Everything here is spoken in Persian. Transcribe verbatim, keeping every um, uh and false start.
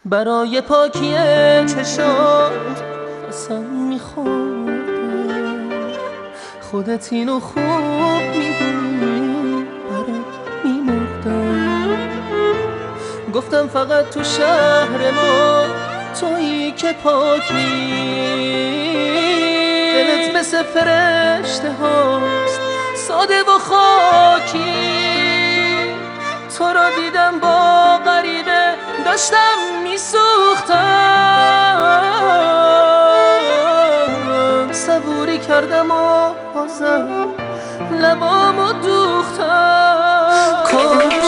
برای پاکی چشات قسم میخوردم، خودت اینو خوب میدونی برات میمردم. گفتم فقط تو شهر ما تویی که پاکی، دلت مثل فرشته هاست ساده و خاکی. تو رو دیدم با غریبه داشتم میسوختم، صبوری کردم و بازم لبامو دوختم.